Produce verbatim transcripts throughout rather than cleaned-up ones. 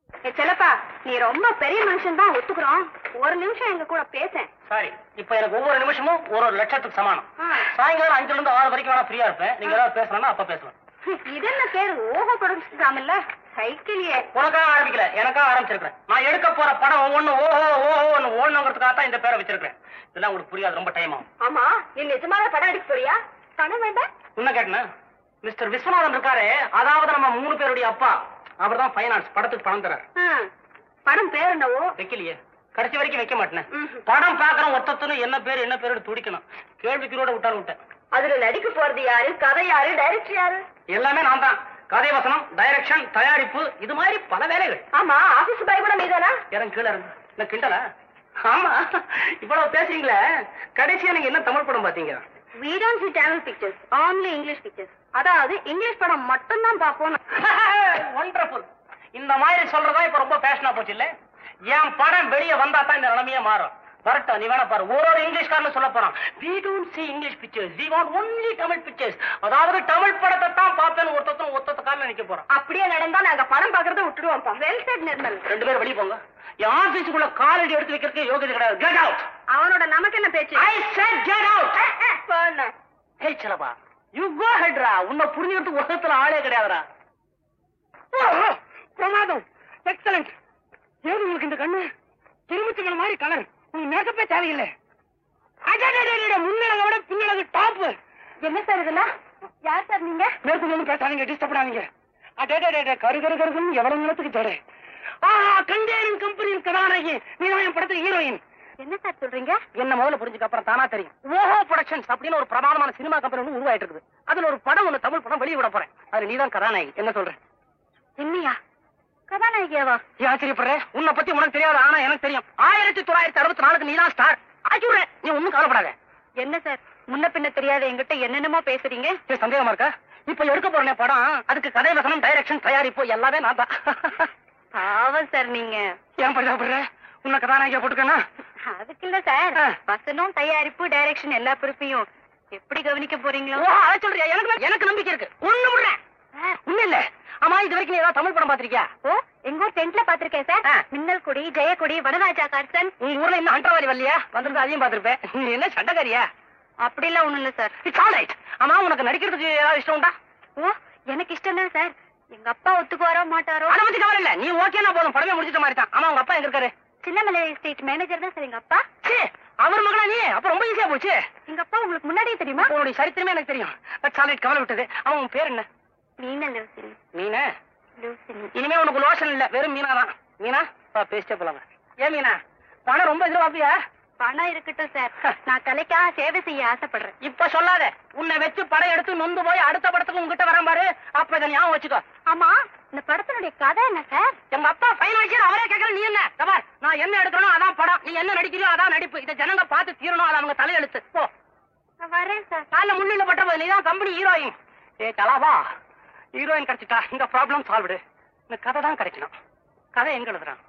செல்லப்பா, நீ ரொம்ப பெரிய மனுஷன் தான் ஒத்துக்கிறோம். ஒரு நிமிஷம் எங்க கூட பேச. சாரி, இப்ப எனக்கு ஒவ்வொரு நிமிஷமும் ஒரு ஒரு லட்சத்துக்கு சமானம். சாயங்காலம் அஞ்சுல இருந்து ஆறு வரைக்கும் வேணா ஃப்ரீயா இருப்பேன். நீங்க ஏதாவது பேசணும்னா அப்ப பேசலாம். இது என்ன பேரு? ஓஹோ ப்ரொடக்ஷன்ல சைக்கிளியே. உனக்காக ஆரம்பிக்கல, எனக்காக ஆரம்பிச்சிருக்கேன். நான் எடுக்க போற படம் ஒவ்வொன்னு ஓஹோ ஓஹோன்னு ஓடணுங்கிறதுக்காக தான் இந்த பேரை வச்சிருக்கேன். இதெல்லாம் உங்களுக்கு புரியாது, ரொம்ப டைம் ஆகும். ஆமா, நீ நிஜமாக படம் எடுக்க போறியா? பணம் வேண்டாம். என்ன கேட்டேன்? மிஸ்டர் விஸ்வநாதன் இருக்காரு, அதாவது நம்ம மூணு பேருடைய அப்பா, அவர் தான் பைனான்ஸ் படத்துக்கு பணம் தராரு. படம் பேர் என்னவோ? வைக்கலையே, கடைசி வரைக்கும் வைக்க மாட்டேன். படம் பாக்குறோம் ஒத்தத்துல என்ன பேரு என்ன பேரு துடிக்கணும். கேள்விக்குறோட விட்டாலும் விட்டேன். அதுல நடிக்க போறது யாரு, கதை யாரு, டைரக்டர் யாரு? எல்லாமே நான் தான். கதை வசனம், டைரக்ஷன், தயாரிப்பு, இது மாதிரி பல வேலைகள். ஆமா, ஆபீஸ் பாய் கூட நீதானா? இறங்க கீழே இருந்து இல்ல கிண்டல. ஆமா, இவ்வளவு பேசுறீங்களே, கடைசியா நீங்க என்ன தமிழ் படம் பாத்தீங்க? We don't see Tamil pictures, only English pictures. அதாவது இங்கிலீஷ் படம் மட்டும் தான் பாப்போம். வண்டர்ஃபுல். இந்த மாதிரி சொல்றதா இப்ப ரொம்ப பேஷனா போச்சு இல்ல? என் படம் வெளியே வந்தா தான் இந்த நிலைமையே மாறும். வரட்டும், நீ வேணா பாரு. ஒரு ஒரு இங்கிலீஷ்காரன்னு சொல்ல போறான், we don't see English pictures, we want only Tamil pictures. அதாவது தமிழ் படத்தை தான் பாப்பேன்னு ஒருத்தரும் ஒருத்தக்காரன் நினைக்க போறான். அப்படியே நடந்தா நாங்க படம் பாக்குறத விட்டுடுவோம்ப்பா. Well set Nirmal. ரெண்டு பேரும் வெளியே போங்க. என் ஆபீஸுக்குள்ள காலடி எடுத்து வைக்கிறதுக்கு யோகியதை கிடையாது. Get out. அவனோட நமக்கு என்ன பேச்சு? I said get out. போன. ஹே சலபா, you go ahead ரா. உன்னை புரிஞ்சுக்கிறதுக்கு உலகத்துல ஆளே கிடையாதுடா. பிரமாதம், எக்ஸலன்ட். ஏது உங்களுக்கு இந்த கண்ணு திருமச்சங்கல மாதிரி கலர், உங்க மேக்கப்பே தேவையில்லை. அடடடடட, முன்னழக விட பின்னழகு டாப். என்ன சார் இதெல்லாம்? யார் சார் நீங்க? மேற்கொண்டு பேசாதீங்க, டிஸ்டர்ப் பண்ணாதீங்க. அடடடட, கரு கரு கருன்னு எவ்வளவு நேரத்துக்கு ஜடை. ஆஹா, கண்டேரின் கம்பெனியின் கதாநாயகி, நீதான் என் படத்துல ஹீரோயின். என்ன சார் சொல்றீங்க? என்ன முதல்ல புரிஞ்சுக்க, அப்புறம் தானா தெரியும். ஓஹோ ப்ரொடக்ஷன்ஸ் அப்படின்னு ஒரு பிரமாதமான சினிமா கம்பெனி ஒன்று உருவாயிட்டு இருக்குது. அதுல ஒரு படம் ஒண்ணு தமிழ் படம் வெளியே விட போறேன். அது நீதான் கதாநாயகி. என்ன சொல்ற? என்னையா கதாநாயகியாவா? ஆச்சரியப்படுற? உன்னை பத்தி உனக்கு தெரியாது, ஆனா எனக்கு தெரியும். ஆயிரத்தி தொள்ளாயிரத்தி அறுபத்தி நாலுக்கு நீதான் ஸ்டார். ஆச்சுடுற, நீ ஒண்ணும் கவலைப்படாத. என்ன சார் முன்ன பின்ன தெரியாத என்கிட்ட என்னென்னமோ பேசுறீங்க? சந்தேகமா இருக்கா? இப்ப எடுக்க போறேன் படம், அதுக்கு கதை வசனம், டைரக்ஷன், தயாரிப்பு எல்லாமே நான் தான். பாவம் சார் நீங்க. ஏன் பரிதாபப்படுற? உன்னை கதாநாயகியா போட்டுக்கனா? அதுக்கு இல்ல சார், வசனம், தயாரிப்பு, டைரக்ஷன் எல்லா பொறுப்பையும் எப்படி கவனிக்க போறீங்களோ? அதை சொல்றியா? எனக்கு எனக்கு நம்பிக்கை இருக்கு. ஒண்ணு முடுறேன். ஒண்ணு இல்ல. ஆமா, இது வரைக்கும் நீ ஏதாவது தமிழ் படம் பாத்திருக்கியா? ஓ, எங்க ஊர் டென்ட்ல பாத்திருக்கேன் சார். மின்னல் கொடி, ஜெயக்கொடி, வனராஜா கார்சன். உங்க ஊர்ல இன்னும் அண்டவாரி வரலையா? வந்திருந்தா அதையும் பாத்திருப்பேன். நீ என்ன சண்டைக்காரியா? அப்படி எல்லாம் ஒண்ணும் இல்ல சார். It's all right. ஆமா, உனக்கு நடிக்கிறதுக்கு ஏதாவது இஷ்டம் உண்டா? ஓ, எனக்கு இஷ்டம் தான் சார். எங்க அப்பா ஒத்துக்குவாரோ மாட்டாரோ அதை பத்தி கவலை இல்ல. நீ ஓகேனா போதும், படமே முடிச்சிட்ட மாதிரி தான். ஆமா, உங்க அப்பா எங்க இருக்காரு? சின்னமலை எஸ்டேட் மேனேஜர் தான் சார் எங்க அப்பா. அவர் மகளா நீ? அப்ப ரொம்ப ஈஸியா போச்சு. எங்க அப்பா உங்களுக்கு முன்னாடியே தெரியுமா? உன்னுடைய சரித்திரமே எனக்கு தெரியும். தட்ஸ் ஆல் ரைட், கவலை விட்டது. அவன் உன் பேர் என்ன? மீனா லூசினி. மீனா லூசினி. இனிமே உனக்கு லோஷன் இல்ல, வெறும் மீனா தான். மீனா, பேசிட்டே போலாங்க. ஏன் மீனா, பணம் ரொம்ப எதிர்பார்ப்பியா? பணம் இருக்கட்டும் சார், நான் கலைக்காக சேவை செய்ய ஆசைப்படுறேன். இப்ப சொல்லாத. உன்னை வச்சு படம் எடுத்து நொந்து போய் அடுத்த படத்துக்கு உங்ககிட்ட வர பாரு, அப்ப இதை ஞாபகம் வச்சுக்கோ. ஆமா, இந்த படத்தினுடைய கதை என்ன சார்? எங்க அப்பா பைனான்சியர், அவரே கேட்கற நீ என்ன? கபார், நான் என்ன எடுக்கணும் அதான் படம், நீ என்ன நடிக்கிறியோ அதான் நடிப்பு. இதை ஜனங்க பார்த்து தீரணும், அது அவங்க தலையெழுத்து. போ. வரேன் சார். கால முன்னில பட்ட போது நீதான் கம்பெனி ஹீரோயின். ஏ கலாவா, ஹீரோயின் கிடைச்சிட்டா இந்த ப்ராப்ளம் சால்வ்டு. இந்த கதை தான் கிடைக்கணும். கதை எங்க எழுதுறான்?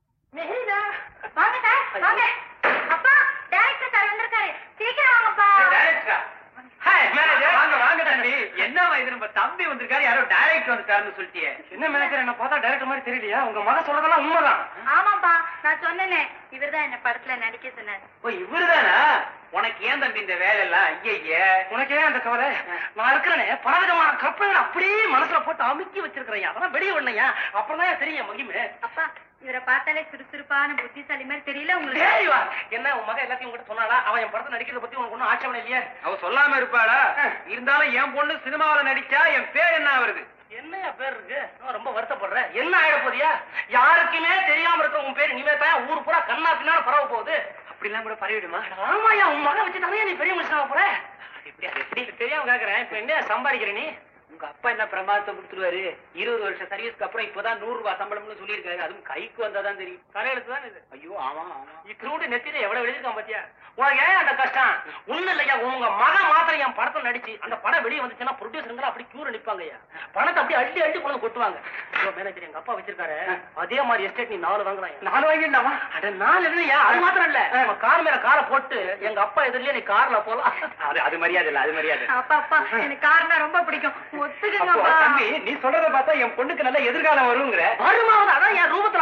வாங்க சார், வாங்க. அப்பா, டைரக்டர் சார் வந்திருக்காரு, சீக்கிரம் வாங்கப்பா. டைரக்டரா? Hi manager. வாங்க வாங்க தம்பி. என்னவா இது, நம்ம தம்பி வந்திருக்காரு, யாரோ டைரக்டர் வந்திருக்காருன்னு சொல்லிட்டியே. என்ன மேனேஜர், என்ன பார்த்தா டைரக்டர் மாதிரி தெரியலையா? உங்க மகன் சொல்றதெல்லாம் உண்மைதான். ஆமாப்பா, நான் சொன்னேனே, இவர்தான் என்ன படத்துல நடிக்க சொன்னார். ஓ, இவருதானா? உனக்கு ஏன் தம்பி இந்த வேலை எல்லாம்? ஐய, உனக்கு ஏன் அந்த கவலை? நான் இருக்கிறேனே, பலவிதமான கற்பனைகள் அப்படியே மனசுல போட்டு அமுக்கி வச்சிருக்கிறேன். அதெல்லாம் வெளியே விடணையா, அப்புறம் தான் தெரியும் மகிமே. அப்பா, இவரை பார்த்தாலே சுறுசுறுப்பான புத்திசாலி மாதிரி தெரியல உங்களுக்கு? என்ன உன் மகன் எல்லாத்தையும் உங்ககிட்ட சொன்னாளா? அவன் என் படத்தை நடிக்கிறத பத்தி உனக்கு ஒன்னும் ஆட்சேபனை இல்லையே? அவ சொல்லாம இருப்பாளா? இருந்தாலும் என் பொண்ணு சினிமாவில நடிச்சா என் பேர் என்ன வருது? என்னையா பேர் இருக்கு? ரொம்ப வருத்தப்படுறேன். என்ன ஆயிட போதியா? யாருக்குமே தெரியாம இருக்க உன் பேர் இனிமே தான் ஊர் பூரா கண்ணா பின்னால பரவ போகுது. அப்படிலாம் கூட பரவிடுமா? ஆமாயா, உன் மகன் வச்சு தானே நீ பெரிய மனுஷனா போற. எப்படி அது எப்படி தெரியாம கேக்குறேன். இப்ப என்ன சம்பாதிக்கிற நீ? உங்க அப்பா என்ன பிரமாதத்தை கொடுத்துருவாரு? இருபது வருஷம் சர்வீஸ்க்கு அப்புறம் இப்பதான் நூறு ரூபாய் சம்பளம்னு சொல்லியிருக்காரு. அதுவும் கைக்கு வந்தாதான் தெரியும். தலையெழுத்து தான் இது. ஐயோ, ஆமா ஆமா. இத்தோடு நெத்தில எவ்வளவு எழுதிருக்கான் பாத்தியா? உனக்கு ஏன் அந்த கஷ்டம்? ஒண்ணு இல்லையா, உங்க மகன் மாத்திரம் என் படத்தை நடிச்சு அந்த படம் வெளியே வந்துச்சுன்னா ப்ரொடியூசருங்க அப்படி கியூர நிப்பாங்க. பணத்தை அப்படி அள்ளி அள்ளி கொண்டு கொட்டுவாங்க. மேனேஜர் எங்க அப்பா வச்சிருக்காரு, அதே மாதிரி எஸ்டேட் நீ நாலு வாங்கலாம். நாலு வாங்கிடலாமா? அட நாலு இல்லையா, அது மாத்திரம் இல்ல, நம்ம கார் மேல காரை போட்டு எங்க அப்பா எதிரிலே நீ கார்ல போலாம். அது அது மரியாதை இல்ல, அது மரியாதை. அப்பா அப்பா, எனக்கு கார்னா ரொம்ப பிடிக்கும், ஒத்துக்குங்க. தம்பி, நீ சொல்றத பார்த்தா என் பொண்ணுக்கு நல்ல எதிர்காலம் வருங்கிற. வருமாவது அதான் என் ரூபத்துல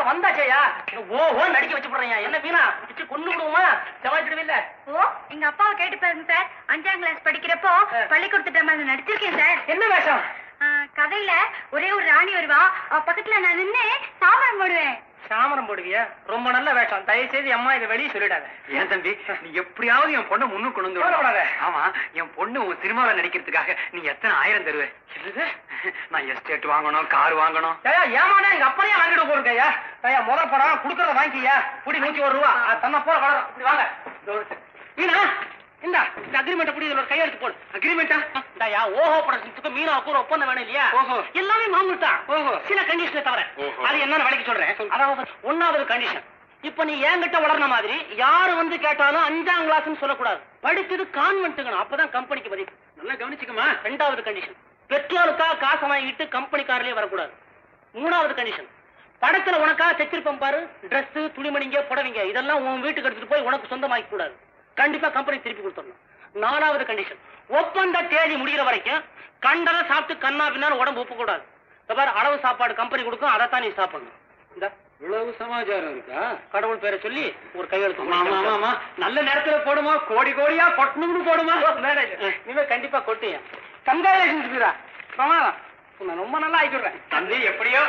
வந்தாச்சேயா ஓஹோ நடிக்க வச்சு போடுறேன் என்ன மீனா பிச்சு கொண்டு விடுவோமா சமாளிச்சிடுவில்ல ஓ எங்க அப்பாவை கேட்டு பாருங்க சார். அஞ்சாம் கிளாஸ் படிக்கிறப்போ பள்ளிக்கூடத்து டிராமால நடிச்சிருக்கேன் சார். என்ன வேஷம்? கதையில ஒரே ஒரு ராணி வருவா, அவ பக்கத்துல நான் நின்னு சாமரம் போடுவேன். சாமரம் போடுவியா? ரொம்ப நல்ல வேஷம். தயவு செய்து அம்மா இதை வெளியே சொல்லிடாத. ஏன் தம்பி, நீ எப்படியாவது என் பொண்ணை முன்னு கொண்டு வந்து. ஆமா, என் பொண்ணு உன் சினிமாவில நடிக்கிறதுக்காக நீ எத்தனை ஆயிரம் தருவ? நான் எஸ்டேட் வாங்கணும், கார் வாங்கணும். ஏமாண்ணா எங்க அப்பனையே வாங்கிட்டு போயிருக்கையா? ஐயா முதல் படம் குடுக்கறத வாங்கிக்கியா? குடி நூத்தி ஒரு ரூபா தன்ன போல வளரும். இப்படி வாங்க மீனா, இந்த அக்ரிமெண்ட் அப்படி ஒரு கையெழுத்து போடு. அக்ரிமெண்டா? இந்தாயா ஓஹோ ப்ரொடக்ஷன்ஸ்க்கு மீனாவுக்கு ஒரு ஒப்பந்தம் வேணும் இல்லையா? ஓஹோ எல்லாமே மாமூல் ஓஹோ சில கண்டிஷனை தவிர. அது என்னன்னு விலைக்கு சொல்றேன். அதாவது ஒன்னாவது கண்டிஷன், இப்ப நீ என்கிட்ட வளர்ன மாதிரி யாரு வந்து கேட்டாலும் அஞ்சாம் கிளாஸ் சொல்லக்கூடாது. படிச்சது கான்வென்ட்டுக்கணும், அப்பதான் கம்பெனிக்கு பதிவு. நல்லா கவனிச்சுக்கமா. ரெண்டாவது கண்டிஷன், பெட்ரோலுக்காக காசை வாங்கிட்டு கம்பெனி கார்லயே வரக்கூடாது. மூணாவது கண்டிஷன், படத்துல உனக்காக தைச்சிருப்பேன் பாரு டிரெஸ், துணிமணிங்க, புடவைங்க, இதெல்லாம் உன் வீட்டுக்கு எடுத்துட்டு போய் உனக்கு சொந்தமாக்க கூடாது. கண்டிப்பா கம்பெனி திருப்பி கொடுத்துடணும். நாலாவது கண்டிஷன், ஒப்பந்த தேதி முடிகிற வரைக்கும் கண்டதை சாப்பிட்டு கண்ணா பின்னாலும் உடம்பு ஒப்பு கூடாது. பாரு அளவு சாப்பாடு கம்பெனி கொடுக்கும், அதைத்தான் நீ சாப்பிடணும். இந்த இவ்வளவு சமாச்சாரம் இருக்கா? கடவுள் பேரை சொல்லி ஒரு கையெழுத்து. ஆமா, நல்ல நேரத்துல போடுமா, கோடி கோடியா கொட்டணும்னு போடுமா. மேனேஜர் இனிமே கண்டிப்பா கொட்டியா. கங்காலேஷன் பிரமாதம். ரொம்ப நல்லா ஆயிடுறேன் தம்பி. எப்படியோ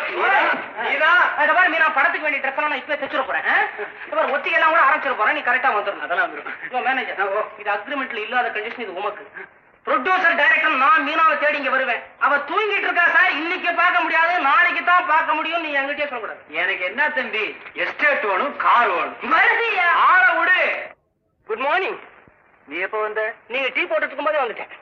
மீனா படத்துக்கு வேண்டிய ட்ரெஸ் எல்லாம் இப்ப தைச்சிட போறேன். ஒத்திகை எல்லாம் கூட ஆரம்பிச்சிட போறேன். நீ கரெக்டா வந்துடும். அதெல்லாம் வந்துடும். மேனேஜர் இது அக்ரிமெண்ட்ல இல்லாத கண்டிஷன், இது உமக்கு. ப்ரொடியூசர் டைரக்டர் நான் மீனாவை தேடி இங்க வருவேன். அவ தூங்கிட்டு இருக்கா சார், இன்னைக்கு பார்க்க முடியாது, நாளைக்கு தான் பார்க்க முடியும். நீ எங்கிட்டே சொல்லக்கூடாது. எனக்கு என்ன தம்பி, எஸ்டேட் வேணும், கார் வேணும். ஆள விடு. Good morning. நீ எப்ப வந்த? நீங்க டீ போட்டு இருக்கும் போதே வந்துட்டேன்.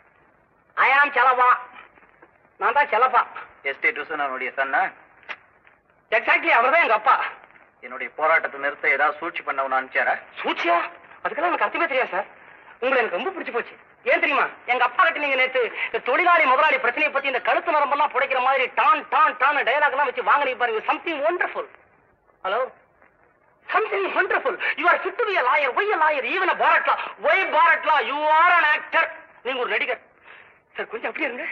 ஐ ஆம் செலவா. நான் தான் செலப்பா. எஸ்டேட் உடைய சன்னா? எக்ஸாக்ட்லி, அவர்தான் எங்க அப்பா. என்னுடைய போராட்டத்தை நிறுத்த ஏதாவது சூழ்ச்சி பண்ணவனு அனுப்பிச்சாரா? சூழ்ச்சியா? அதுக்கெல்லாம் எனக்கு அர்த்தமே தெரியாது சார். உங்களை எனக்கு ரொம்ப பிடிச்சு போச்சு. ஏன் தெரியுமா? எங்க அப்பா கிட்ட நீங்க நேத்து இந்த தொழிலாளி முதலாளி பிரச்சனையை பத்தி இந்த கழுத்து நரம்பெல்லாம் புடைக்கிற மாதிரி டான் டான் டான் டயலாக் எல்லாம் வச்சு வாங்கினீங்க பாருங்க. Something wonderful. Hello, something wonderful. You are fit to be a lawyer. why a lawyer? even a Bharat law. why Bharat law? you are an actor. நீங்க ஒரு நடிகர் சார். கொஞ்சம் அப்படியே இருங்க.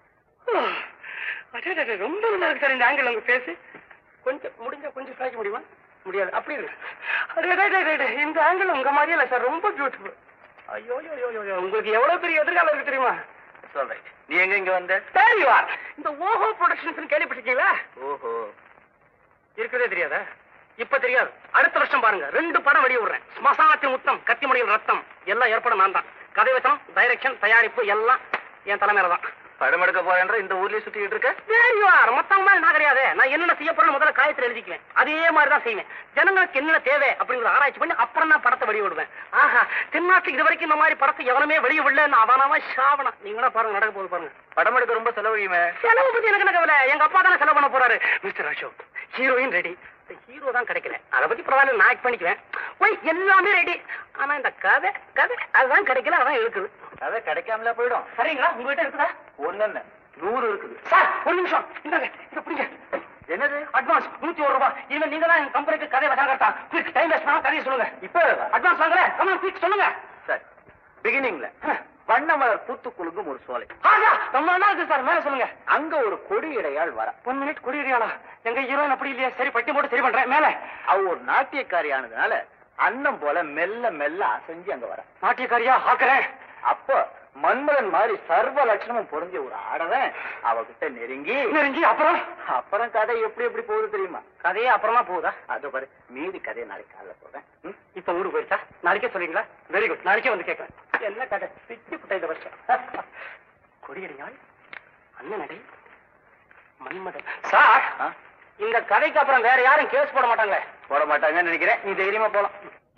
அடே ரொம்ப நல்லா இருக்கு சார் இந்த ஆங்கிள் உங்க பேசி. கொஞ்சம் முடிஞ்சா கொஞ்சம் சாய்க்க முடியுமா? முடியாது. அப்படி இருக்கு. அடே இந்த ஆங்கிள் உங்க மாதிரியே இல்ல சார், ரொம்ப பியூட்டிஃபுல். ஐயோ ஐயோ, உங்களுக்கு எவ்வளவு பெரிய எதிர்காலம் இருக்கு தெரியுமா? சொல்றேன். நீ எங்க இங்க வந்த? தெரியுவா, இந்த ஓஹோ ப்ரொடக்ஷன்ஸ் கேள்விப்பட்டிருக்கீங்களா? ஓஹோ, இருக்கிறதே தெரியாதா? இப்ப தெரியாது. அடுத்த வருஷம் பாருங்க, ரெண்டு படம் வெளிய விடுறேன். ஸ்மசானத்தின் முத்தம், கத்திமணியின் ரத்தம், எல்லாம் ஏற்பட நான் தான். கதை வசனம், டைரக்ஷன், தயாரிப்பு எல்லாம் என் தலைமையில தான். படம் எடுக்க போறேன்ற இந்த ஊர்லயே சுத்திட்டு இருக்க? மொத்தம் மாதிரி நான் கிடையாது. நான் என்ன செய்ய போறேன்னு முதல்ல காயத்துல எழுதிக்குவேன். அதே மாதிரிதான் செய்வேன். ஜனங்களுக்கு என்ன தேவை அப்படிங்கிற ஆராய்ச்சி பண்ணி அப்புறம் தான் படத்தை வெளிய விடுவேன். ஆஹா, தென்னாட்டுக்கு இது வரைக்கும் இந்த மாதிரி படத்தை எவனுமே வெளிய விடல. அவனாவா சாவனா. நீங்களா பாருங்க, நடக்க போது பாருங்க. படம் எடுக்க ரொம்ப செலவழியுமே. செலவு பத்தி எனக்கு என்ன கவலை? எங்க அப்பா தானே செலவு பண்ண போறாரு. Mister Ashok, heroine ready. Hero தான் கிடைக்கல, அதை பத்தி பரவாயில்ல, நான் ஆக்ட் பண்ணிக்குவேன். ஒய் எல்லாமே ரெடி. ஆனா இந்த கதை கதை அதுதான் கிடைக்கல, அதான் இருக்குது. கதை கிடைக்காமல போயிடும். சரிங்களா? உங்ககிட்ட இருக்குதா? ஒண்ணு நூறு இருக்குது சார். ஒரு நிமிஷம், இந்தாங்க இதை புரியுங்க. என்னது? அட்வான்ஸ் நூத்தி ஒரு ரூபாய். இனிமே நீங்க தான் எங்க கம்பெனிக்கு கதை வசாங்கட்டா. குயிக், டைம் வேஸ்ட் பண்ணாம கதையை சொல்லுங்க. இப்ப அட்வான்ஸ் வாங்கல. கமா குயிக் சொல்லுங்க. சார், பிகினிங்ல வண்ணமலர் பூத்து குலுங்கும் ஒரு சோலை. ரொம்ப நல்லா இருக்கு சார், மேல சொல்லுங்க. அங்க ஒரு கொடி இடையாள் வர. One minute. கொடி இடையாளா? எங்க ஹீரோயின் அப்படி இல்லையா? சரி, பட்டி போட்டு சரி பண்றேன். மேல அவ ஒரு நாட்டியக்காரியானதுனால அன்னம் போல மெல்ல மெல்ல அசைஞ்சு அங்க வர. நாட்டியக்காரியா ஆக்குறேன். அப்ப மன்மதன் மாதிரி சர்வ லட்சணமும் பொருந்திய ஒரு ஆடவன் அவகிட்ட நெருங்கி நெருங்கி அப்புறம் அப்புறம் கதை எப்படி எப்படி போகுது தெரியுமா? கதையே அப்புறமா போகுதா? அது பாரு, மீதி கதையை நாளைக்கு காலைல போறேன். இப்ப ஊருக்கு போயிருச்சா? நாளைக்கே சொல்றீங்களா? வெரி குட், நாளைக்கே வந்து கேட்கறேன். என்ன கதை? பிச்சு புட்டை இந்த வருஷம். கொடியடியாள், அண்ணன் நடை, மன்மதன். சார், இந்த கதைக்கு அப்புறம் வேற யாரும் கேஸ் போட மாட்டாங்களே? போட மாட்டாங்கன்னு நினைக்கிறேன். நீ தைரியமா போலாம்.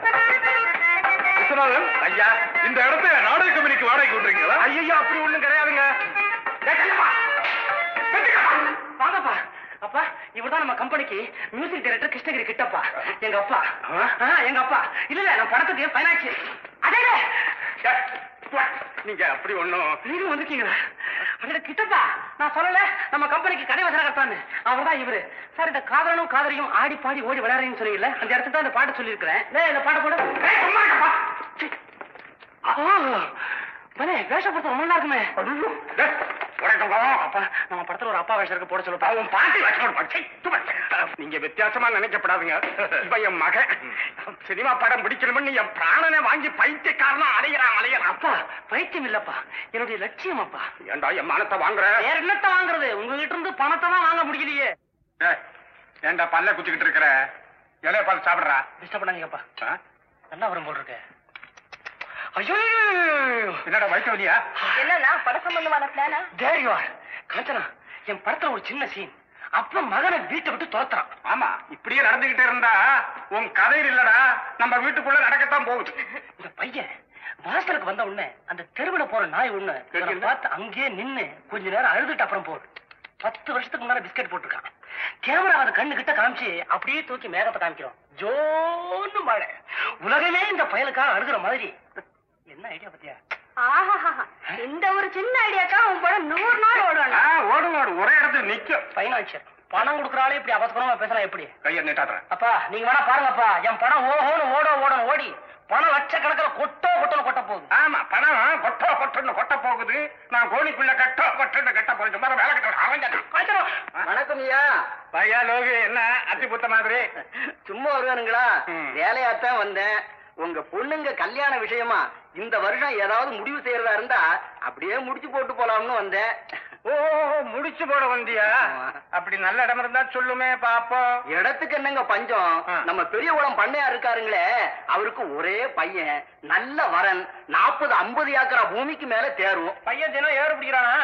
ஐயா, இந்த இடத்த நாடக கம்பெனிக்கு வாடகைக்கு விட்டுறீங்களா? ஐயோ, அப்படி ஒண்ணும் கிடையாதுங்க. வாங்கப்பா. அப்பா, இவர்தான் நம்ம கம்பெனிக்கு மியூசிக் டைரக்டர் கிருஷ்ணகிரி கிட்டப்பா. எங்க அப்பா. எங்க அப்பா இல்ல இல்ல நான் படத்துக்கு பைனான்சியல். அடே நீங்க அப்படி ஒண்ணும். நீங்க வந்துட்டீங்களா? அட கிட்டப்பா, நான் சொல்லல நம்ம கம்பெனிக்கு கதை வசனகர்த்தான்னு. அவர்தான் இவரு. சார், இந்த காதலனும் காதலியும் ஆடி பாடி ஓடி விளையாடுறீங்கன்னு சொன்னீங்கல்ல, அந்த இடத்துக்கு தான் இந்த பாட்டு சொல்லியிருக்கிறேன். இந்த பாட்டை போட வேஷப்படுத்த ரொம்ப நல்லா இருக்குமே. அப்பா, நம்ம படத்துல ஒரு அப்பா வேஷம் இருக்கு, போட சொல்லுப்பா. பாட்டி வேஷம் நீங்க வித்தியாசமா நினைக்கப்படாதுங்க. இப்ப என் மகன் சினிமா படம் பிடிக்கணும்னு என் பிராணனை வாங்கி பைத்தியக்காரனா அலைகிறான் அலைகிறான். அப்பா பைத்தியம் இல்லப்பா, என்னுடைய லட்சியம் அப்பா. ஏண்டா என் மானத்தை வாங்குற? வேற என்னத்த வாங்குறது? உங்ககிட்ட இருந்து பணத்தை தான் வாங்க முடியலையே. ஏண்டா பல்ல குச்சிக்கிட்டு இருக்கிற? இலைய பார்த்து சாப்பிடுறா. டிஸ்டர்ப் பண்ணாதீங்கப்பா, நல்லா வரும் போல் இருக்க. ஐயோ என்னடா வயிற்று வலியா? என்னன்னா பட சம்பந்தமான பிளானா? தேரியா காஞ்சனா, என் படத்துல ஒரு சின்ன சீன். அப்ப மகனை வீட்டை விட்டு துரத்துறான். ஆமா, இப்படியே நடந்துகிட்டே இருந்தா உன் கதையில் இல்லடா நம்ம வீட்டுக்குள்ள நடக்கத்தான் போகுது. இந்த பையன் வாசலுக்கு வந்த உடனே அந்த தெருவுல போற நாய் ஒண்ணு பார்த்து அங்கேயே நின்னு கொஞ்ச நேரம் அழுதுட்டு அப்புறம் போகுது. பத்து வருஷத்துக்கு முன்னாடி பிஸ்கட் போட்டிருக்கான். கேமரா அதை கண்ணு கிட்ட காமிச்சு அப்படியே தூக்கி மேகத்தை காமிக்கிறோம். ஜோன்னு மழை. உலகமே இந்த பயலுக்காக அழுகுற மாதிரி. என்ன ஐடியா பத்தியா? ஆஹா, இந்த ஒரு சின்ன ஐடியாக்கா உன் படம் நூறு நாள் ஓடணும். ஓடும் ஓடும் ஒரே இடத்துல நிக்கும். பைனான்சியர் பணம் கொடுக்குறாலே இப்படி அவசரமா பேசலாம் எப்படி? கையை நீட்டாடுறேன். அப்பா நீங்க வேணா பாருங்கப்பா, என் படம் ஓஹோன்னு ஓட ஓடணும் ஓடி பணம் லட்சக்கணக்கில் கொட்டோ கொட்டணும் கொட்ட போகுது. ஆமா, பணம் கொட்டோ கொட்டுன்னு கொட்ட போகுது. நான் கோழிக்குள்ள கட்டோ கொட்டுன்னு கட்ட போகுது. மாதிரி வேலை கட்ட. வணக்கம் ஐயா. பையா லோகு, என்ன அத்தி புத்த மாதிரி சும்மா வருவானுங்களா? வேலையாத்தான் வந்தேன். உங்க பொண்ணுங்க கல்யாண விஷயமா இந்த வருஷம் ஏதாவது முடிவு செய்யறதா இருந்தா அப்படியே முடிச்சு போட்டு போலாம்னு வந்தேன். ஓ, முடிச்சு போட வந்தியா? அப்படி நல்ல இடம் இருந்தா சொல்லுமே பாப்போம். இடத்துக்கு என்னங்க பஞ்சம்? நம்ம பெரிய குளம் பண்ணையா இருக்காருங்களே, அவருக்கு ஒரே பையன், நல்ல வரன், நாற்பது ஐம்பது ஏக்கரா பூமிக்கு மேல தேரும். பையன் தினம் ஏறு பிடிக்கிறானா?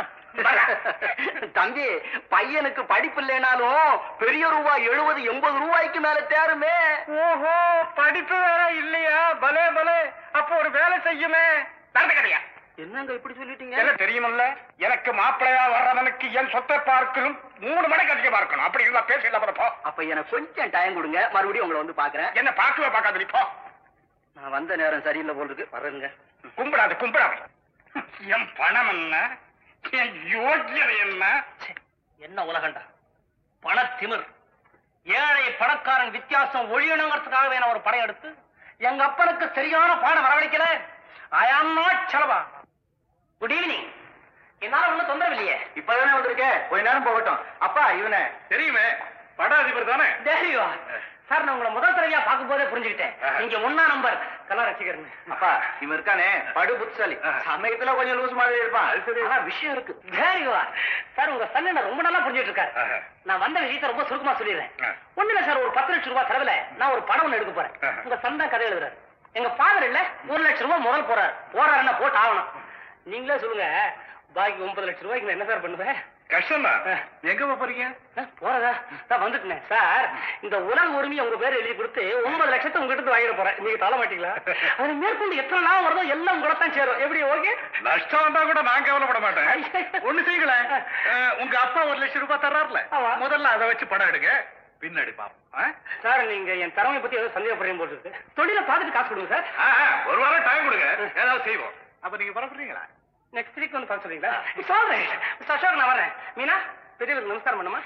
தம்பி, பையனுக்கு படிப்பு இல்லைனாலும் பெரிய ரூபாய் எழுபது எண்பது ரூபாய்க்கு மேல தேருமே. ஓஹோ, படிப்பு வேற இல்லையா? பலே பலே, அப்போ ஒரு வேலை செய்யுமே. நடந்து கிடையா? என்னங்க இப்படி சொல்லிட்டீங்க? என்ன தெரியுமில்ல, எனக்கு மாப்பிள்ளையா வர்றவனுக்கு என் சொத்தை பார்க்கணும் மூணு மணிக்கு அதிகம் பார்க்கணும். அப்படி இருந்தா பேச இல்ல போ. அப்ப எனக்கு கொஞ்சம் டைம் கொடுங்க, மறுபடியும் உங்களை வந்து பாக்குறேன். என்ன பார்க்கவே பார்க்காது போ. நான் வந்த நேரம் சரியில்லை போல் இருக்கு, வர்றேங்க. கும்பிடாது கும்பிடாது. என் பணம் என்ன, என் யோகியதை என்ன? என்ன உலகண்டா பண திமிர். ஏழை பணக்காரன் வித்தியாசம் ஒழியணுங்கிறதுக்காகவே நான் ஒரு படம் எடுத்து எங்க அப்பனுக்கு சரியான பாடம் வரவழைக்கல. ஐ ஆம் நாட் செலவா. Good evening. என்னால ஒண்ணும் தொந்தரவு இல்லையே. இப்பதானே வந்திருக்கேன், கொஞ்ச நேரம் போகட்டும். அப்பா இவனை தெரியுமே, பட அதிபர் தானே? தேரியா சார், நான் உங்களை முதல் தடவையா பார்க்கும் போதே புரிஞ்சுக்கிட்டேன் நீங்க ஒன்னா நம்பர் கலா ரசிகர்னு. அப்பா இவன் இருக்கானே படு புத்திசாலி, சமயத்துல கொஞ்சம் லூஸ் மாதிரி இருப்பான். ஆனா விஷயம் இருக்கு. தேரியா சார், உங்க சன் ரொம்ப நல்லா புரிஞ்சுட்டு இருக்காரு. நான் வந்த விஷயத்தை ரொம்ப சுருக்கமா சொல்லிடுறேன். ஒண்ணு இல்ல சார், ஒரு பத்து லட்சம் ரூபாய் செலவுல நான் ஒரு படம் ஒண்ணு எடுக்க போறேன். உங்க சன் தான் கதை எழுதுறாரு. எங்க ஃபாதர் இல்ல ஒரு லட்சம் ரூபாய் முதல் போறாரு. போறாருன்னா போட்டு ஆகணும். நீங்களே சொல்லுங்க, பாக்கி ஒன்பது லட்சம் ரூபாய்க்கு நான் என்ன சார் பண்ணுவேன்? கஷ்டம் தான். எங்க போறீங்க? போறதா சார்? வந்துட்டேன் சார். இந்த உலக உரிமையை உங்க பேர் எழுதி கொடுத்து ஒன்பது லட்சத்தை உங்ககிட்ட வாங்கிட போறேன். நீங்க தள்ள மாட்டீங்களா? அது மேற்கொண்டு எத்தனை நாள் வருதோ எல்லாம் உங்களை தான் சேரும். எப்படி? ஓகே, நஷ்டம் வந்தா கூட நான் கவலைப்பட மாட்டேன். ஒண்ணு செய்யல, உங்க அப்பா ஒரு லட்சம் ரூபாய் தர்றாருல, முதல்ல அதை வச்சு படம் எடுங்க, பின்னாடி பாப்போம். சார் நீங்க என் திறமை பத்தி ஏதோ சந்தேகப்படுறீங்க போட்டு இருக்கு. தொழில பார்த்துட்டு காசு கொடுங்க சார். ஒரு வாரம் டைம் கொடுங்க, ஏதாவது செய்வோம். அப்ப நீங்க பரப்புறீங்களா? நெக்ஸ்ட் வீக் வந்து பார்க்க சொல்றீங்களா? It's all right. Mister Ashok, நான் வரேன். மீனா, பெரியவருக்கு நமஸ்காரம் பண்ணுமா?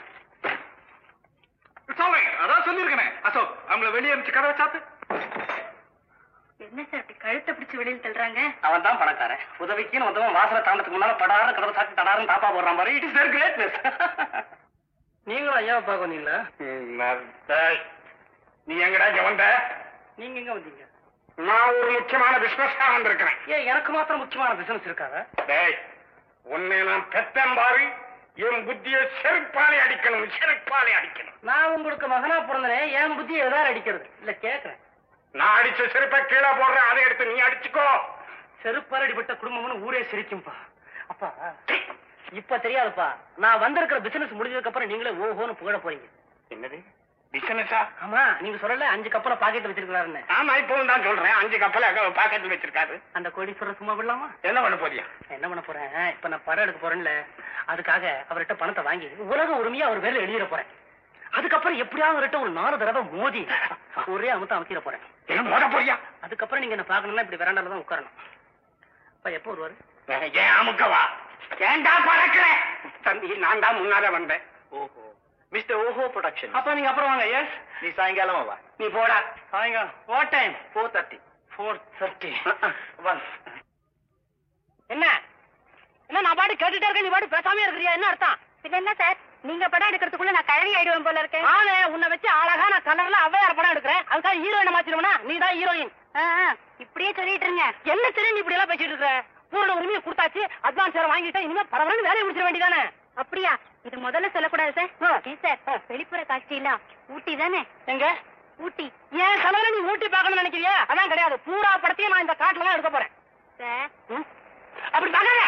It's all right. அதான் சொல்லியிருக்கேன். அசோக், அவங்கள வெளியே அனுப்பிச்சு கதவை சாத்து. என்ன சார் அப்படி கழுத்தை பிடிச்சு வெளியில் தள்ளுறாங்க? அவன் தான் பணக்காரன். உதவிக்குன்னு வந்தவன் வாசலை தாண்டத்துக்கு முன்னால படாரு கதவை சாத்தி தடாருன்னு தாப்பா போடுறான் பாரு. It is very greatness. நீங்களும் ஐயாவை பார்க்க வந்தீங்களா? நீ எங்கடா இங்க வந்த? நீங்க எங்க வந்தீங்க? நான் ஒரு முக்கியமான பிசினஸ் வந்திருக்கிறேன். ஏன் எனக்கு மாத்திரம் முக்கியமான பிசினஸ் இருக்காத? டேய், உன்னை நான் பெத்தேன் பாரு, என் புத்தியை செருப்பாலே அடிக்கணும், செருப்பாலே அடிக்கணும். நான் உங்களுக்கு மகனா பிறந்தனே, என் புத்தியை எதாவது அடிக்கிறது இல்ல கேட்கிறேன். நான் அடிச்ச செருப்பை கீழே போடுறேன், அதை எடுத்து நீ அடிச்சுக்கோ. செருப்பால் அடிபட்ட குடும்பம்னு ஊரே சிரிக்கும்பா. அப்பா இப்ப தெரியாதுப்பா, நான் வந்திருக்கிற பிசினஸ் முடிஞ்சதுக்கு அப்புறம் நீங்களே ஓஹோன்னு புகழ போறீங்க. என்னது பிசினஸா? ஆமா, நீங்க சொல்லல அஞ்சு கப்பல பாக்கெட் வச்சிருக்காருன்னு. ஆமா, இப்போ தான் சொல்றேன், அஞ்சு கப்பல பாக்கெட் வச்சிருக்காரு. அந்த கோடீஸ்வரர் சும்மா விடலாமா? என்ன பண்ண போறியா? என்ன பண்ண போறேன், இப்ப நான் படம் எடுக்க போறேன்ல, அதுக்காக அவர்கிட்ட பணத்தை வாங்கி உலக உரிமையா அவர் பேர்ல எழுதிட போறேன். அதுக்கப்புறம் எப்படியாவது அவர்கிட்ட ஒரு நாலு தடவை மோதி ஒரே அமுத்த அமைக்கிற போறேன். என்ன மோத போறியா? அதுக்கப்புறம் நீங்க என்ன பாக்கணும்னா இப்படி வெராண்டால தான் உட்காரணும். அப்ப எப்போ வருவாரு? ஏன் அமுக்கவா? ஏண்டா பறக்கிற தம்பி? நான் தான் முன்னால வந்தேன். ஓஹோ, மிஸ்டர் ஓஹோ ப்ரொடக்ஷன். அப்ப நீங்க அப்புறம் வாங்க. எஸ், நீ சாயங்காலமா வா. நீ போடா. சாயங்காலம் what time? Four thirty. Four thirty. One. என்ன என்ன நான் பாட்டு கேட்டுட்டே இருக்கேன், நீ பாட்டு பேசாம இருக்கிறியா? என்ன அர்த்தம்? பின்ன என்ன சார், நீங்க படம் எடுக்கிறதுக்குள்ள நான் கழவி ஆயிடுவேன் போல இருக்கேன். ஆனே உன்னை வச்சு அழகா நான் கலர்ல அவ்வையார் படம் எடுக்கிறேன். அதுக்காக ஹீரோயினை மாத்திடுவனா? நீ தான் ஹீரோயின். இப்படியே சொல்லிட்டு இருங்க. என்ன சரி நீ இப்படி எல்லாம் பேசிட்டு இருக்க? பூரண உரிமையை கொடுத்தாச்சு, அட்வான்ஸ் வேற வாங்கிட்டா, இனிமே பரவாயில்ல வேலையை முடிச்சிட வேண்டியதானே? அப்படியா? இது முதல்ல சொல்லக்கூடாது சார். ஏன் சார் வெளிப்புற காட்சி இல்ல ஊட்டி தானே? எங்க ஊட்டி. ஏன் கலர்ல நீ ஊட்டி பார்க்கணும்னு நினைக்கிறியா? அதான் கிடையாது, பூரா படத்தையும் நான் இந்த காட்டுல தான் எடுக்க போறேன். சார் அப்படி பார்க்காத.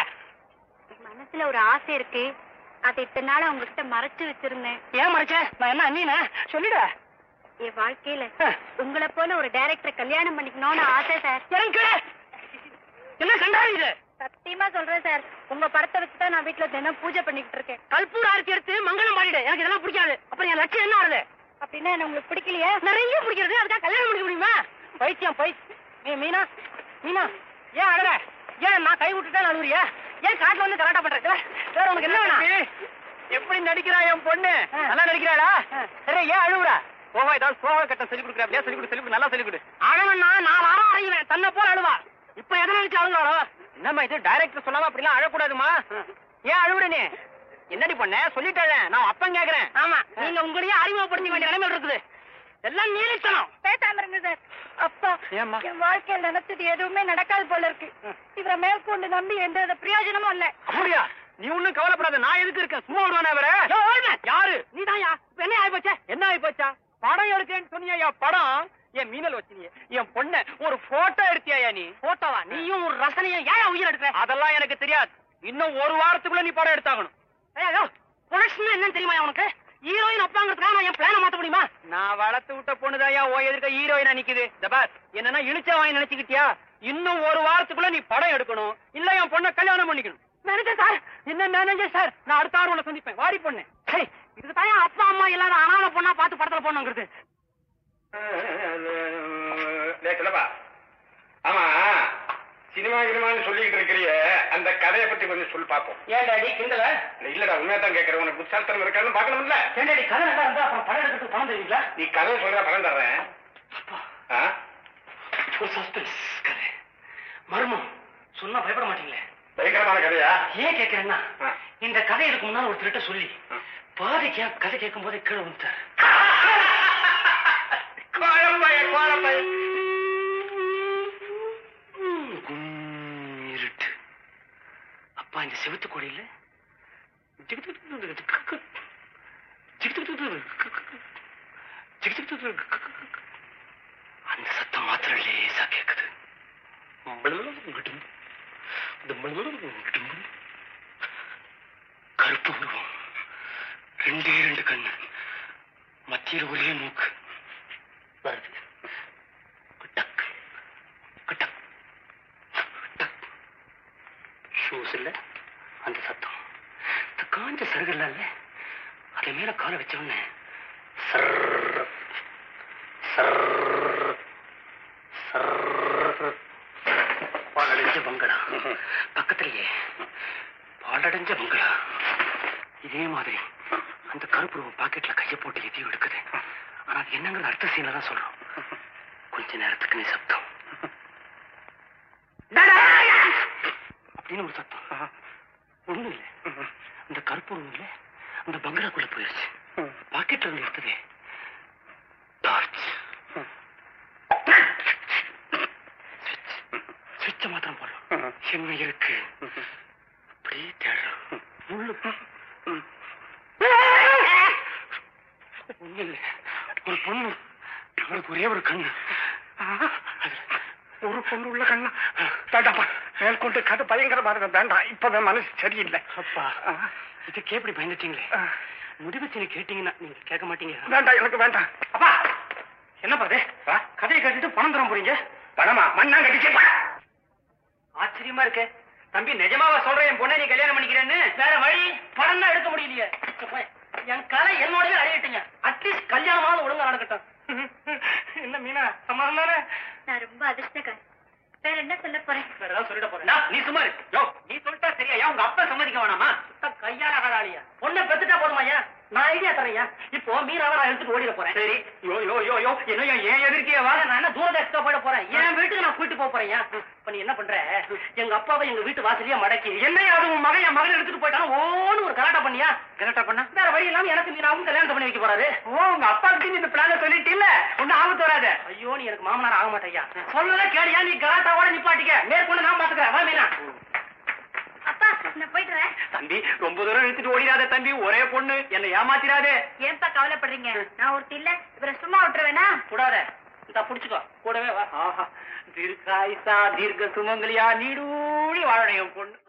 மனசுல ஒரு ஆசை இருக்கு, அதை இத்தனை நாள உங்ககிட்ட மறைச்சு வச்சிருந்தேன். ஏன் மறைச்ச? நான் என்ன அண்ணீனா? சொல்லிட. என் வாழ்க்கையில உங்களை போல ஒரு டைரக்டர் கல்யாணம் பண்ணிக்கணும்னு ஆசை சார். எனக்கு என்ன கண்டாரு இது? சத்தியமா சொல்றேன் சார், உங்க படத்தை வச்சுதான் நான் வீட்டுல தினம் பூஜை பண்ணிக்கிட்டு இருக்கேன். கல்பூர் ஆரத்தி எடுத்து மங்களம் பாடிடு. எனக்கு இதெல்லாம் பிடிக்காது. அப்புறம் என் லட்சியம் என்ன ஆகுது? அப்படின்னா என்ன உங்களுக்கு பிடிக்கலையா? நிறைய பிடிக்கிறது, அதுக்காக கல்யாணம் பண்ணிக்க முடியுமா? பைத்தியம் பைத்தியம். நீ மீனா மீனா ஏன் அழற? ஏன் நான் கை விட்டுட்டேன் அழுவுறியா? ஏன் காட்டுல வந்து கராட்டா பண்ற? வேற உனக்கு என்ன வேணும்? எப்படி நடிக்கிறா என் பொண்ணு? நல்லா நடிக்கிறாளா? சரி, ஏன் அழுவுறா? ஓவா ஏதாவது சோக கட்ட சொல்லி கொடுக்குற? அப்படியே சொல்லி கொடு, சொல்லி கொடு, நல்லா சொல்லி கொடு. அழவன்னா நான் வாரம் அழைவேன், தன்னை போல அழுவா. இப்ப எதை நினைச்சு அழுங்காளோ? என்னம்மா இது, டைரக்டர் சொல்லாம அப்படிலாம் அழக்கூடாதுமா. ஏன் அழுவுற நீ? என்னடி பண்ண? சொல்லிட்டேன், நான் அப்பன் கேக்குறேன். ஆமா, நீங்க உங்களையே அறிமுகப்படுத்த வேண்டிய நிலைமையில் இருக்குது. எல்லாம் நீலித்தனம். பேசாம இருங்க சார். அப்பா, ஏம்மா? என் வாழ்க்கையில் நினைச்சது எதுவுமே நடக்காது போல இருக்கு. இவரை மேற்கொண்டு நம்பி எந்த பிரயோஜனமும் இல்ல. அப்படியா? நீ ஒண்ணும் கவலைப்படாத, நான் எதுக்கு இருக்கேன்? சும்மா விடுவானே அவரை? யாரு நீ? தான் யா என்ன ஆயிப்போச்சா? என்ன ஆயிப்போச்சா? படம் எடுக்கேன்னு சொன்னியா? படம் என் மீனல் வச்சினியே, என் பொண்ண ஒரு போட்டோ எடுத்தியா? நீ போட்டோவா? நீயும் ஒரு ரசனையா ஏன் உயிர் எடுக்கிற? அதெல்லாம் எனக்கு தெரியாது. இன்னும் ஒரு வாரத்துக்குள்ள நீ படம் எடுத்தாகணும். ப்ரொடக்ஷன் என்னன்னு தெரியுமா உனக்கு? ஹீரோயின் அப்பாங்கிறதுக்காக நான் என் பிளான மாத்த முடியுமா? நான் வளர்த்து விட்ட பொண்ணுதாயா ஓ எதிர்க்க ஹீரோயினா நிக்குது. தபாஸ் என்னன்னா இழுச்ச வாங்கி நினைச்சுக்கிட்டியா? இன்னும் ஒரு வாரத்துக்குள்ள நீ படம் எடுக்கணும், இல்ல என் பொண்ணை கல்யாணம் பண்ணிக்கணும். மேனேஜர் சார், என்ன மேனேஜர் சார், நான் அடுத்த ஆறு உன்னை சந்திப்பேன். வாடி பொண்ணு. சரி, இதுக்கு தான் அப்பா அம்மா இல்லாத அனாத பொண்ணா பார்த்து படத்துல போடணுங்கிறது. சொல்லப்பா. ஆமா, சினிமா கினிமான்னு சொல்லிட்டு இருக்கிறிய, அந்த கதையை பத்தி கொஞ்சம் சொல்லி பாப்போம். ஏன் டாடி கிண்டல? இல்லடா, உண்மையா தான் கேட்கறேன். உனக்கு புத்தாலத்தனம் இருக்கான்னு பாக்கணும்ல. ஏன் டாடி கதை நல்லா இருந்தா அப்புறம் படம் எடுக்கிறதுக்கு பணம் தருவீங்களா? நீ கதை சொல்ற பணம் தர்றேன். ஒரு சஸ்பென்ஸ் கதை, மர்மம் சொன்னா பயப்பட மாட்டீங்களே? பயங்கரமான கதையா? ஏன் கேட்கிறேன்னா, இந்த கதை இதுக்கு முன்னால ஒருத்தர்கிட்ட சொல்லி பாதி கதை கேட்கும் போதே கீழே வந்துட்டார். இருட்டு. அப்பா இந்த செவத்து கோடையில அந்த சத்தம் மாத்திரம் லேசா கேக்குது. கருப்பு உருவம், ரெண்டே ரெண்டு கண்ணு, மத்தியில் ஒரே மூக்கு வருது. டக் டக் டக். ஷூஸ் இல்ல, அந்த சத்தம். இந்த காஞ்ச சருகல்ல அதை மேல கால வச்ச உடனே சர் சர் சர். பாலடைஞ்ச பங்களா பக்கத்திலேயே, பாலடைஞ்ச பங்களா. இதே மாதிரி அந்த கருப்பு பாக்கெட்ல கைய போட்டு எதையும் எடுக்குது. ஆனா அது என்னங்கிறது அடுத்த சீன்ல தான் சொல்றோம். கொஞ்ச நேரத்துக்கு நீ சத்தம் அப்படின்னு ஒரு சத்தம். ஒண்ணும் இல்ல, அந்த கருப்பு ஒண்ணும் இல்ல, அந்த பங்களாக்குள்ள போயிருச்சு. பாக்கெட்ல இருந்து எடுத்ததே டார்ச். சுவிட்ச மாத்திரம் போடுறோம். என்ன இருக்கு அப்படியே தேடுறோம். முள்ளு ஒண்ணு இல்ல, ஒரு பொண்ணு, அவளுக்கு ஒரே ஒரு கண்ணு. ஒரு பொண்ணு உள்ள கண்ணா? வேண்டாப்பா, மேற்கொண்டு கதை பயங்கரமா இருக்க வேண்டாம். இப்பதான் மனசு சரியில்லை. அப்பா, இதுக்கே இப்படி பயந்துட்டீங்களே. முடிவு நீங்க கேட்டீங்கன்னா நீங்க கேட்க மாட்டீங்க. வேண்டாம், எனக்கு வேண்டாம். அப்பா என்ன பாரு, கதையை கேட்டுட்டு பணம் தர போறீங்க? பணமா? மண்ணா கட்டிச்சு. ஆச்சரியமா இருக்கு தம்பி. நிஜமாவா சொல்றேன் என் பொண்ணை நீ கல்யாணம் பண்ணிக்கிறேன்னு? வேற வழி, பணம் தான் எடுக்க முடியலையே. என் கலை என்னோடய அழியிட்டீங்க. அட்லீஸ்ட் கல்யாணமாவது ஒழுங்கா நடக்கட்டும். என்ன மீனா, சமாதானம் தானே? நான் ரொம்ப அதிர்ஷ்டக்காரி. வேற என்ன சொல்ல போறேன்? வேற ஏதாவது சொல்லிட போறேன். நீ சும்மா இரு. யோ, நீ சொல்லிட்டா சரியா? உங்க அப்பா சம்மதிக்க வேணாமா? கையால கடாளியா? பொண்ணை பெத்துட்டா போதுமா? நான் ஐடியா தரையா. இப்போ மீனாவை நான் எடுத்துட்டு ஓடிட போறேன். சரி. யோ யோ யோ யோ என்ன ஏன் எதிர்க்கிய வா? நான் என்ன தூரதேசத்துக்கு போயிட போறேன். என் வீட்டுக்கு நான் கூட்டிட்டு போக போறேன். இப்ப நீ என்ன பண்ற, எங்க அப்பாவை எங்க வீட்டு வாசலையே மடக்கி என்னையா அது உன் மகன் என் மகன் எடுத்துட்டு போயிட்டாலும் ஓன்னு ஒரு கலாட்டா பண்ணியா? கரெக்டா பண்ண வேற வழி இல்லாம எனக்கு மீனாவும் கல்யாணம் பண்ணி வைக்க போறாரு. ஓ உங்க அப்பாவுக்கு இந்த பிளான சொல்லிட்டு இல்ல ஒன்னும் ஆபத்து வராது. ஐயோ நீ எனக்கு மாமனார் ஆக மாட்டேயா. சொல்லல கேளியா, நீ கலாட்டாவோட நிப்பாட்டிக்க. மேற்கொண்டு நான் பாத்துக்கிறேன். வா மீனா. அப்பா நான் போயிட்டுறேன். தம்பி ரொம்ப தூரம் இழுத்துட்டு ஓடிடாத தம்பி, ஒரே பொண்ணு என்னை ஏமாத்திராதே. ஏன்பா கவலைப்படுறீங்க? நான் ஒருத்தி இல்ல, இவரை சும்மா விட்டுருவேனா? கூடாத, இந்த புடிச்சுக்கோ, கூடவே வா. ஆஹா, தீர்க்காயுசா தீர்க்க சுமங்கலியா நீடூழி வாழணும் என் பொண்ணு.